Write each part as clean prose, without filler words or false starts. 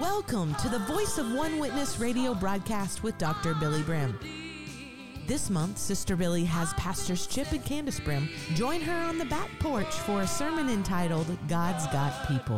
Welcome to the Voice of One Witness radio broadcast with Dr. Billy Brim. This month, Sister Billy has Pastors Chip and Candace Brim join her on the back porch for a sermon entitled, God's Got People.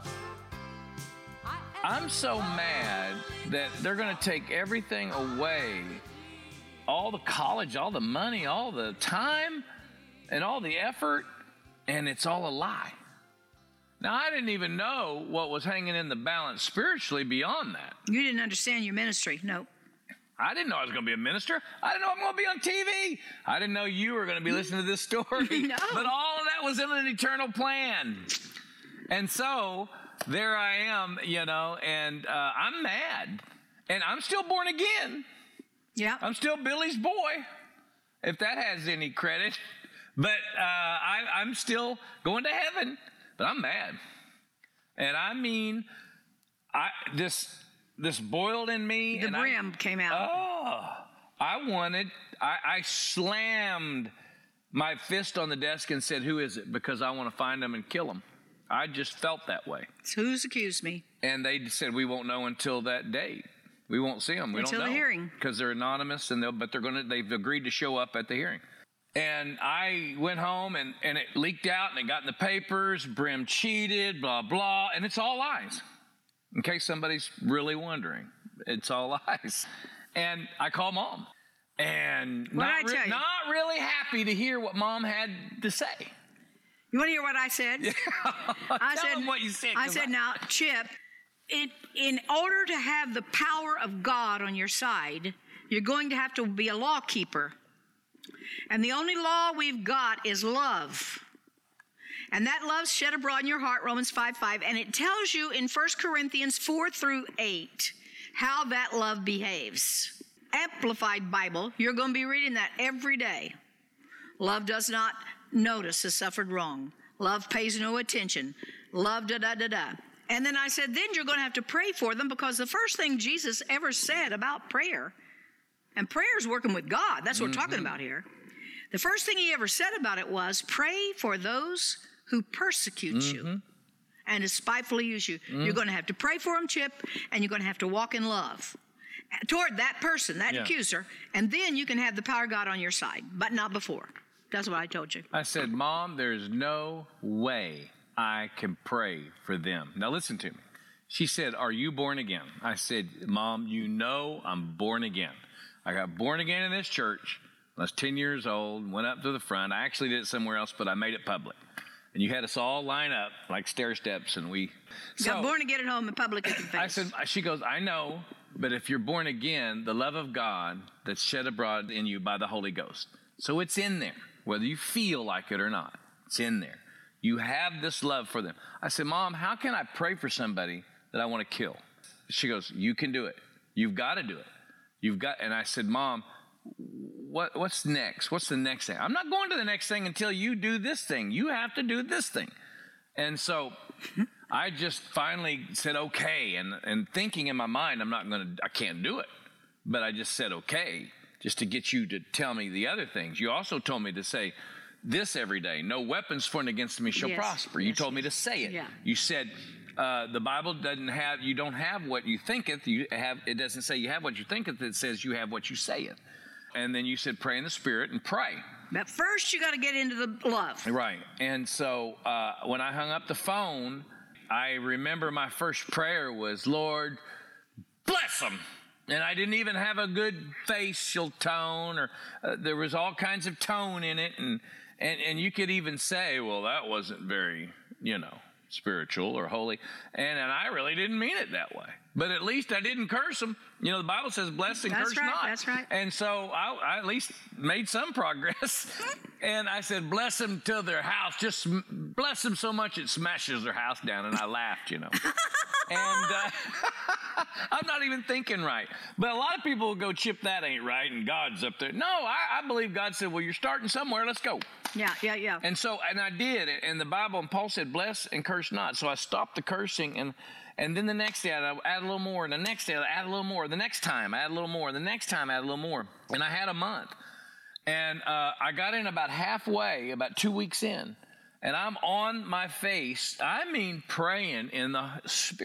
I'm so mad that they're going to take everything away, all the college, all the money, all the time, and all the effort, and it's all a lie. Now, I didn't even know what was hanging in the balance spiritually beyond that. You didn't understand your ministry, no. I didn't know I was going to be a minister. I didn't know I'm going to be on TV. I didn't know you were going to be listening to this story. No. But all of that was in an eternal plan. And so there I am, and I'm mad. And I'm still born again. Yeah. I'm still Billy's boy, if that has any credit. But I'm still going to heaven. But I'm mad. And I mean, this boiled in me. The brim came out. I slammed my fist on the desk and said, who is it? Because I want to find them and kill them. I just felt that way. So who's accused me? And they said, we won't know until that date. We won't see them. We until don't know. The hearing. Because they're anonymous, but they've agreed to show up at the hearing. And I went home and it leaked out and it got in the papers. Brim cheated, blah, blah. And it's all lies. In case somebody's really wondering, it's all lies. And I called Mom. And not really happy to hear what Mom had to say. You want to hear what I said? Yeah. Tell them what you said. I said, now, Chip, in order to have the power of God on your side, you're going to have to be a law keeper. And the only law we've got is love. And that love's shed abroad in your heart, Romans 5:5. And it tells you in 1 Corinthians 4-8 how that love behaves. Amplified Bible, you're going to be reading that every day. Love does not notice a suffered wrong. Love pays no attention. Love da-da-da-da. And then I said, then you're going to have to pray for them, because the first thing Jesus ever said about prayer, and prayer is working with God. That's what we're talking about here. The first thing he ever said about it was, pray for those who persecute you and despitefully use you. You're going to have to pray for them, Chip, and you're going to have to walk in love toward that person, that accuser, and then you can have the power of God on your side, but not before. That's what I told you. I said, Mom, there's no way I can pray for them. Now listen to me. She said, are you born again? I said, Mom, I'm born again. I got born again in this church. I was 10 years old, went up to the front. I actually did it somewhere else, but I made it public. And you had us all line up like stair steps, and we got born again at home in public at the face. She goes, I know, but if you're born again, the love of God that's shed abroad in you by the Holy Ghost. So it's in there, whether you feel like it or not. It's in there. You have this love for them. I said, Mom, how can I pray for somebody that I want to kill? She goes, you can do it. You've got to do it. And I said, Mom, what's next? What's the next thing? I'm not going to the next thing until you do this thing. You have to do this thing. And so I just finally said, okay. And thinking in my mind, I can't do it. But I just said, okay, just to get you to tell me the other things. You also told me to say this every day. No weapons formed against me shall prosper. You told me to say it. Yeah. You said, the Bible you don't have what you thinketh. It doesn't say you have what you thinketh. It says you have what you sayeth. And then you said pray in the Spirit and pray. But first you got to get into the love. Right. And so when I hung up the phone, I remember my first prayer was, Lord, bless them. And I didn't even have a good facial tone, or there was all kinds of tone in it. And you could even say, well, that wasn't very, spiritual or holy. And I really didn't mean it that way. But at least I didn't curse them. The Bible says bless and curse not. That's right. And so I at least made some progress. And I said, bless them till their house. Just bless them so much it smashes their house down. And I laughed, And I'm not even thinking right. But a lot of people will go, Chip, that ain't right. And God's up there. No, I believe God said, well, you're starting somewhere. Let's go. Yeah. And so, and I did. And the Bible, and Paul said, bless and curse not. So I stopped the cursing. And then the next day, I'd add a little more. And the next day, I'd add a little more. The next time, I add a little more. The next time, I add a little more. And I had a month. And I got in about halfway, about 2 weeks in. And I'm on my face, praying in the Spirit.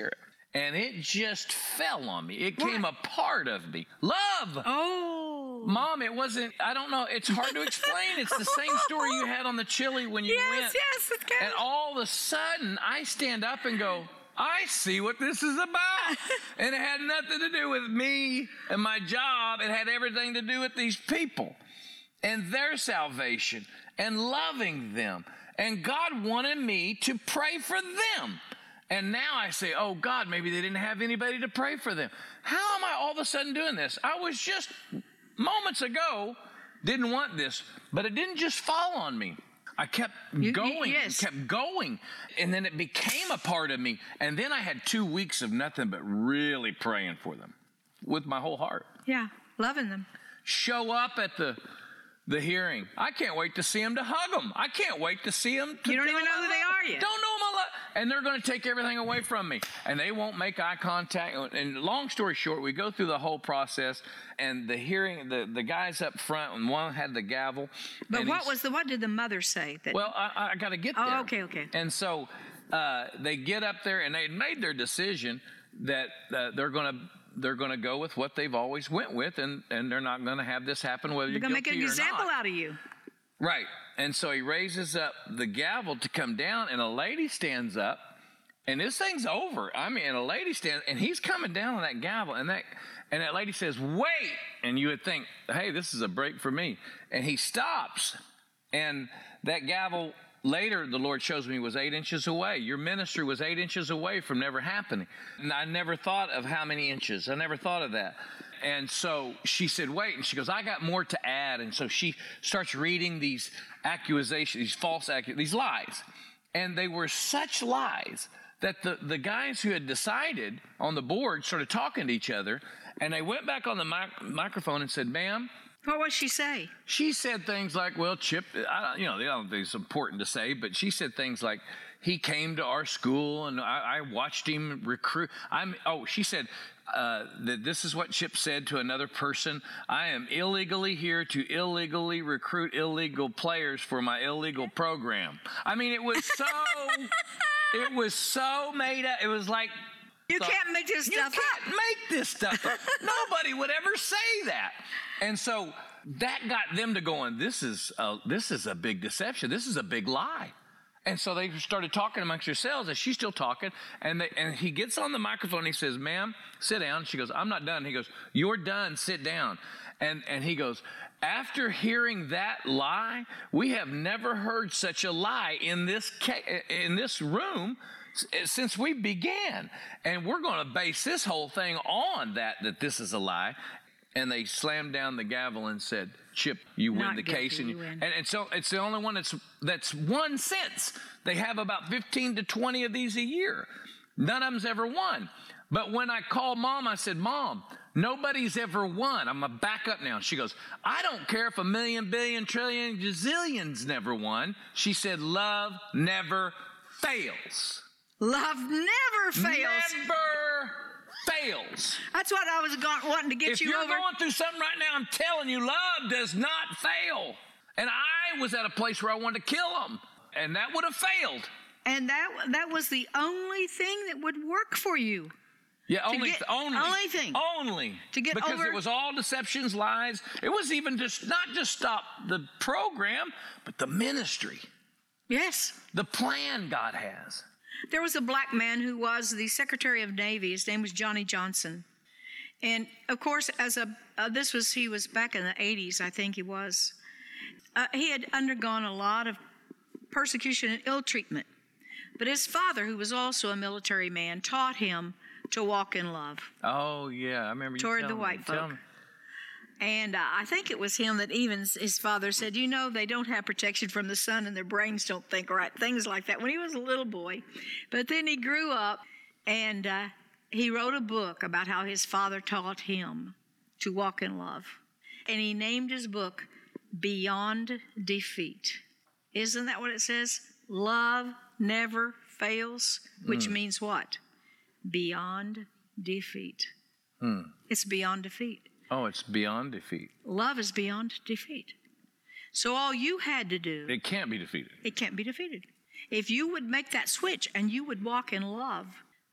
And it just fell on me. It came a part of me. Love. Oh. Mom, it wasn't, I don't know. It's hard to explain. It's the same story you had on the chili when you went. Yes, it's good. And all of a sudden, I stand up and go, I see what this is about. And it had nothing to do with me and my job. It had everything to do with these people and their salvation and loving them. And God wanted me to pray for them. And now I say, oh, God, maybe they didn't have anybody to pray for them. How am I all of a sudden doing this? I was just moments ago, didn't want this, but it didn't just fall on me. I kept going and kept going. And then it became a part of me. And then I had 2 weeks of nothing but really praying for them with my whole heart. Yeah, loving them. Show up at the hearing. I can't wait to see them, to hug them. I can't wait to see them. You don't even know who they are yet. Don't know them a lot. And they're going to take everything away from me. And they won't make eye contact. And long story short, we go through the whole process. And the hearing, the guys up front, and one had the gavel. But what did the mother say? Well, I got to get there. Oh, okay. And so they get up there, and they made their decision that they're going to go with what they've always went with, and they're not going to have this happen whether you're guilty or not. They're going to make an example out of you. Right. And so he raises up the gavel to come down, and a lady stands up, and this thing's over. I mean, and a lady stands, and he's coming down on that gavel, and that lady says, wait. And you would think, hey, this is a break for me. And he stops, and that gavel, later, the Lord shows me, was 8 inches away. Your ministry was 8 inches away from never happening. And I never thought of how many inches. I never thought of that. And so she said, wait. And she goes, I got more to add. And so she starts reading these accusations, these false these lies. And they were such lies that the guys who had decided on the board started talking to each other. And they went back on the microphone and said, ma'am. What would she say? She said things like, well, Chip, I don't think it's important to say, but she said things like, he came to our school and I watched him recruit. She said that this is what Chip said to another person. I am illegally here to illegally recruit illegal players for my illegal program. I mean, it was so made up. It was like, you can't make this stuff up. You can't make this stuff up. Nobody would ever say that. And so that got them to going, this is a big deception. This is a big lie. And so they started talking amongst themselves, and she's still talking. And he gets on the microphone, and he says, ma'am, sit down. She goes, I'm not done. He goes, you're done. Sit down. And he goes, after hearing that lie, we have never heard such a lie in this room since we began. And we're going to base this whole thing on that this is a lie. And they slammed down the gavel and said, Chip, you win the case. And so it's the only one that's won since. They have about 15 to 20 of these a year. None of them's ever won. But when I called Mom, I said, Mom, nobody's ever won. I'm going to back up now. She goes, I don't care if 1 million, billion, trillion, gazillions never won. She said, love never fails. Love never fails. Never fails. That's what I was wanting to get you over. If you're going through something right now, I'm telling you, love does not fail. And I was at a place where I wanted to kill them, and that would have failed. And that was the only thing that would work for you. Yeah, only thing. To get because over. It was all deceptions, lies. It was even not just stop the program, but the ministry. Yes. The plan God has. There was a black man who was the Secretary of Navy. His name was Johnny Johnson. And, of course, he was back in the 80s, I think he was. He had undergone a lot of persecution and ill treatment. But his father, who was also a military man, taught him to walk in love. Oh, yeah. I remember you toward the white folk. me. And I think it was him that even his father said, they don't have protection from the sun and their brains don't think right, things like that, when he was a little boy. But then he grew up and he wrote a book about how his father taught him to walk in love. And he named his book Beyond Defeat. Isn't that what it says? Love never fails, which means what? Beyond defeat. It's beyond defeat. Oh, it's beyond defeat. Love is beyond defeat. So all you had to do... It can't be defeated. It can't be defeated. If you would make that switch and you would walk in love,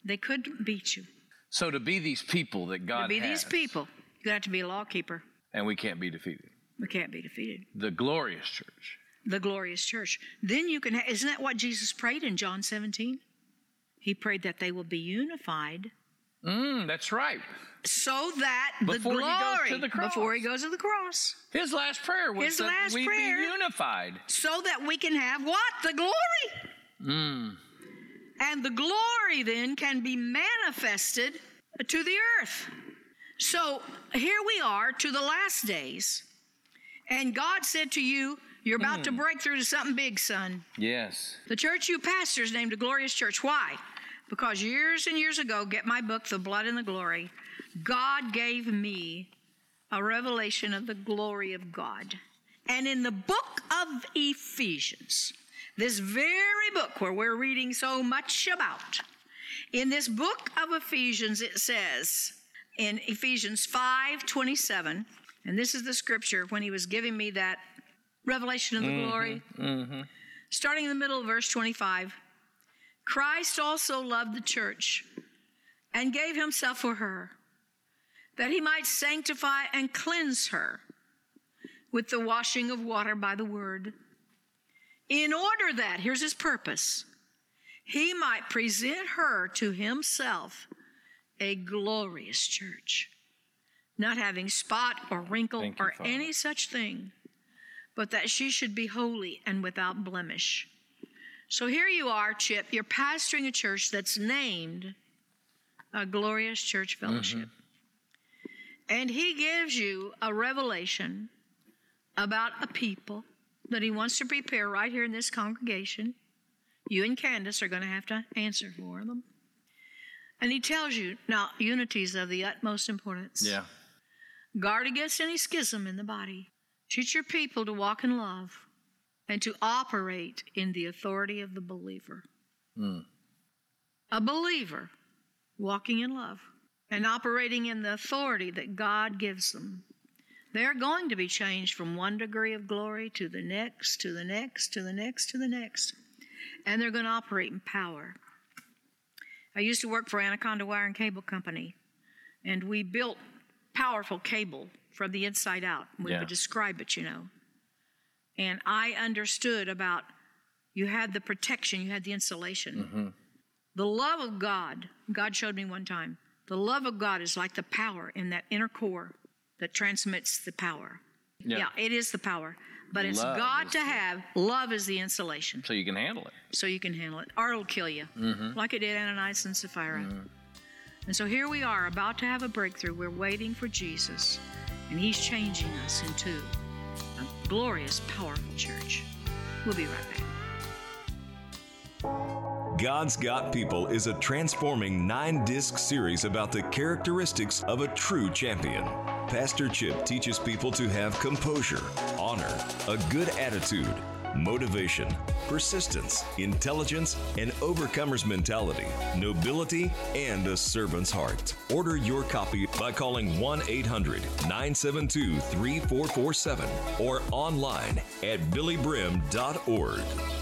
They couldn't beat you. So to be these people that God has. To be these people, you have to be a law keeper. And we can't be defeated. We can't be defeated. The glorious church. The glorious church. Then you can, isn't that what Jesus prayed in John 17? He prayed that they will be unified. That's right. So that before the glory, he goes to the cross. Before he goes to the cross. His last prayer was that we be unified. So that we can have what? The glory. And the glory then can be manifested to the earth. So here we are to the last days. And God said to you, you're about to break through to something big, son. Yes. The church you pastor is named a glorious church. Why? Because years and years ago, get my book, The Blood and the Glory, God gave me a revelation of the glory of God. And in the book of Ephesians, this very book where we're reading so much about, in this book of Ephesians, it says in Ephesians 5:27, and this is the scripture when he was giving me that revelation of the glory, starting in the middle of verse 25, Christ also loved the church and gave himself for her, that he might sanctify and cleanse her with the washing of water by the word, in order that, here's his purpose, he might present her to himself a glorious church, not having spot or wrinkle or any such thing, but that she should be holy and without blemish. So here you are, Chip, you're pastoring a church that's named a Glorious Church Fellowship. And he gives you a revelation about a people that he wants to prepare right here in this congregation. You and Candace are going to have to answer for them. And he tells you, now, unity is of the utmost importance. Yeah. Guard against any schism in the body. Teach your people to walk in love and to operate in the authority of the believer. A believer walking in love and operating in the authority that God gives them. They're going to be changed from one degree of glory to the next, to the next, to the next, to the next. And they're going to operate in power. I used to work for Anaconda Wire and Cable Company, and we built powerful cable from the inside out. We would describe it, you know. And I understood about, you had the protection, you had the insulation. The love of God, God showed me one time, the love of God is like the power in that inner core that transmits the power. Yeah, it is the power. But it's God to have. Love is the insulation. So you can handle it. So you can handle it. Or it'll kill you, like it did Ananias and Sapphira. And so here we are, about to have a breakthrough. We're waiting for Jesus, and he's changing us into a glorious, powerful church. We'll be right back. God's Got People is a transforming 9-disc series about the characteristics of a true champion. Pastor Chip teaches people to have composure, honor, a good attitude, motivation, persistence, intelligence, an overcomer's mentality, nobility, and a servant's heart. Order your copy by calling 1-800-972-3447 or online at billybrim.org.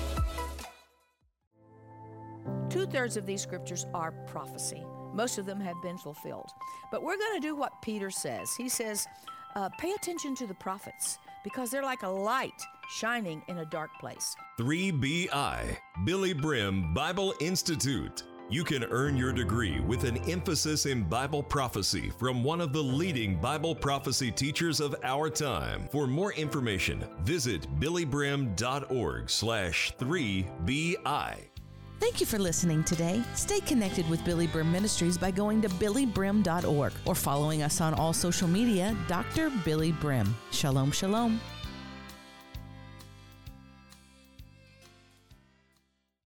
2/3 of these scriptures are prophecy. Most of them have been fulfilled. But we're going to do what Peter says. He says, pay attention to the prophets because they're like a light shining in a dark place. 3BI, Billy Brim Bible Institute. You can earn your degree with an emphasis in Bible prophecy from one of the leading Bible prophecy teachers of our time. For more information, visit billybrim.org/3BI. Thank you for listening today. Stay connected with Billy Brim Ministries by going to billybrim.org or following us on all social media, Dr. Billy Brim. Shalom, shalom.